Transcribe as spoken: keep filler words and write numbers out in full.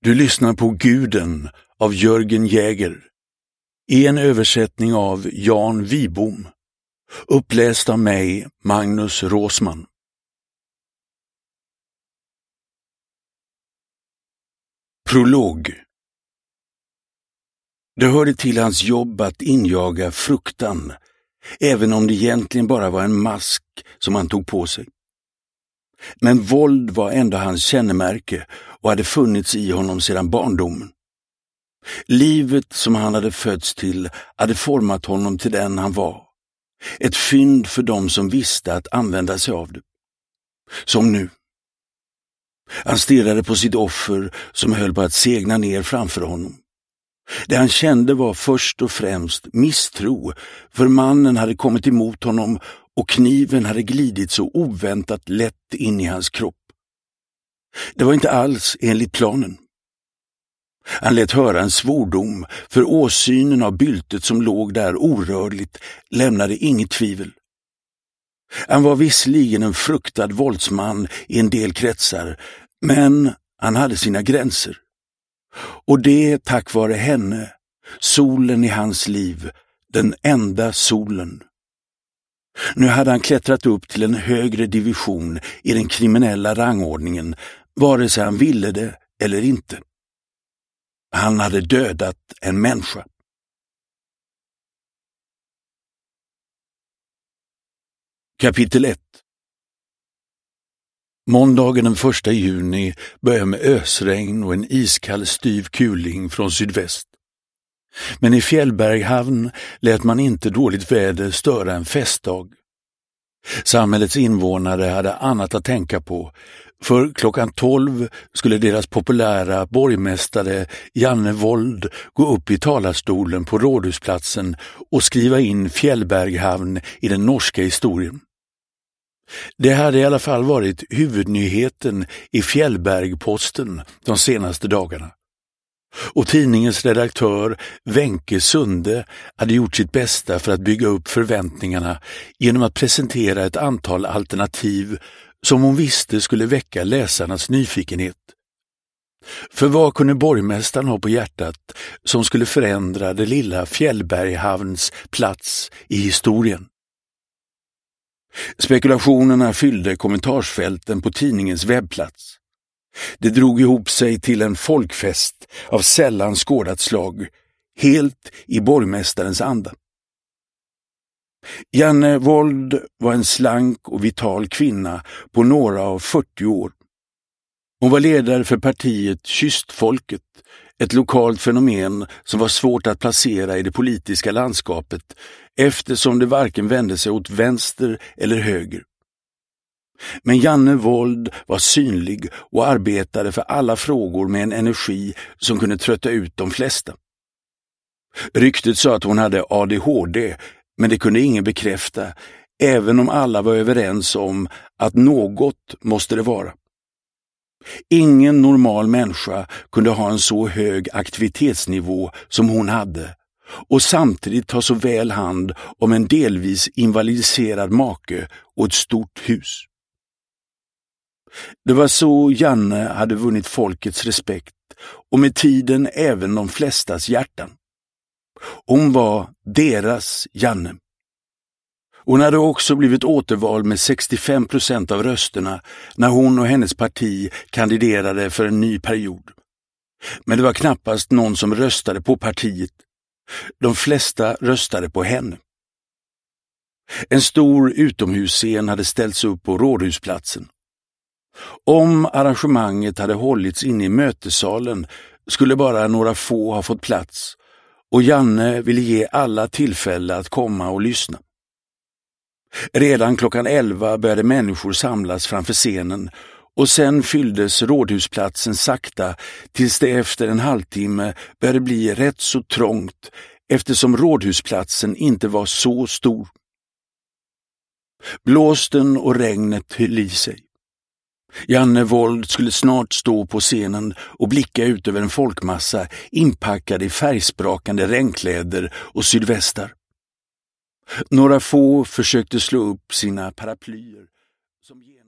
Du lyssnar på Guden av Jörgen Jäger i en översättning av Jan Wibom, uppläst av mig, Magnus Råsman. Prolog. Det hörde till hans jobb att injaga fruktan, även om det egentligen bara var en mask som han tog på sig. Men våld var ändå hans kännemärke och hade funnits i honom sedan barndomen. Livet som han hade fötts till hade format honom till den han var. Ett fynd för dem som visste att använda sig av det. Som nu. Han stirrade på sitt offer som höll på att segna ner framför honom. Det han kände var först och främst misstro, för mannen hade kommit emot honom och kniven hade glidit så oväntat lätt in i hans kropp. Det var inte alls enligt planen. Han lät höra en svordom, för åsynen av byltet som låg där orörligt lämnade inget tvivel. Han var visserligen en fruktad våldsman i en del kretsar, men han hade sina gränser. Och det tack vare henne, solen i hans liv, den enda solen. Nu hade han klättrat upp till en högre division i den kriminella rangordningen, vare sig han ville det eller inte. Han hade dödat en människa. Kapitel ett. Måndagen den första juni började med ösregn och en iskall styv kuling från sydväst. Men i Fjällberghavn lät man inte dåligt väder störa en festdag. Samhällets invånare hade annat att tänka på, för klockan tolv skulle deras populära borgmästare Janne Wold gå upp i talarstolen på Rådhusplatsen och skriva in Fjällberghavn i den norska historien. Det hade i alla fall varit huvudnyheten i Fjällbergposten de senaste dagarna. Och tidningens redaktör Wenke Sunde hade gjort sitt bästa för att bygga upp förväntningarna genom att presentera ett antal alternativ som hon visste skulle väcka läsarnas nyfikenhet. För vad kunde borgmästaren ha på hjärtat som skulle förändra det lilla Fjällberghavns plats i historien? Spekulationerna fyllde kommentarsfälten på tidningens webbplats. Det drog ihop sig till en folkfest av sällan skådat slag, helt i borgmästarens anda. Janne Wold var en slank och vital kvinna på några av fyrtio år. Hon var ledare för partiet Kystfolket, ett lokalt fenomen som var svårt att placera i det politiska landskapet eftersom det varken vände sig åt vänster eller höger. Men Janne Wold var synlig och arbetade för alla frågor med en energi som kunde trötta ut de flesta. Ryktet sa att hon hade A D H D, men det kunde ingen bekräfta, även om alla var överens om att något måste det vara. Ingen normal människa kunde ha en så hög aktivitetsnivå som hon hade och samtidigt ta så väl hand om en delvis invalidiserad make och ett stort hus. Det var så Janne hade vunnit folkets respekt och med tiden även de flestas hjärtan. Hon var deras Janne. Hon hade också blivit återvald med sextiofem procent av rösterna när hon och hennes parti kandiderade för en ny period. Men det var knappast någon som röstade på partiet. De flesta röstade på henne. En stor utomhusscen hade ställts upp på Rådhusplatsen. Om arrangemanget hade hållits inne i mötessalen skulle bara några få ha fått plats och Janne ville ge alla tillfälle att komma och lyssna. Redan klockan elva började människor samlas framför scenen och sen fylldes Rådhusplatsen sakta tills det efter en halvtimme började bli rätt så trångt eftersom Rådhusplatsen inte var så stor. Blåsten och regnet höll i sig. Janne Wold skulle snart stå på scenen och blicka ut över en folkmassa inpackad i färgsprakande regnkläder och sydvästar. Några få försökte slå upp sina paraplyer som